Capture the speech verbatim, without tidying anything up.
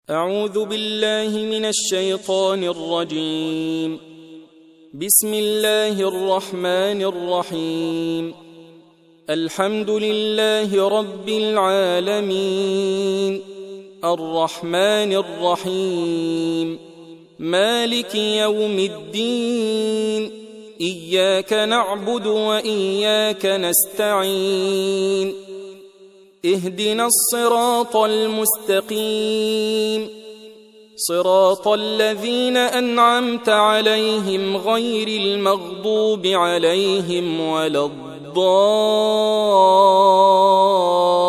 أعوذ بالله من الشيطان الرجيم. بسم الله الرحمن الرحيم. الحمد لله رب العالمين، الرحمن الرحيم، مالك يوم الدين، إياك نعبد وإياك نستعين، اهدنا الصراط المستقيم، صراط الذين أنعمت عليهم غير المغضوب عليهم ولا الضالين.